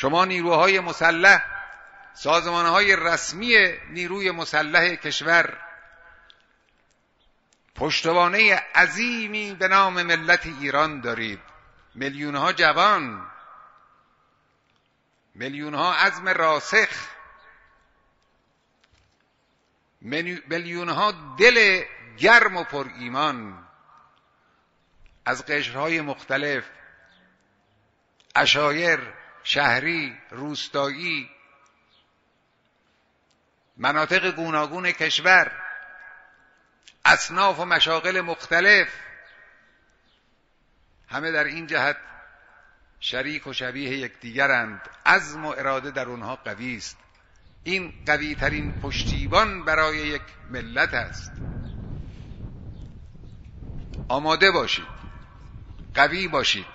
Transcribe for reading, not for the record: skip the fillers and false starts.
شما نیروهای مسلح، سازمانهای رسمی نیروی مسلح کشور پشتوانه عظیمی به نام ملت ایران دارید. میلیونها جوان، میلیونها عزم راسخ، میلیونها دل گرم و پر ایمان از قشرهای مختلف، عشایر، شهری، روستایی، مناطق گوناگون کشور، اصناف و مشاغل مختلف، همه در این جهت شریک و شبیه یکدیگرند. عزم و اراده در اونها قوی است. این قوی ترین پشتیبان برای یک ملت است. آماده باشید، قوی باشید،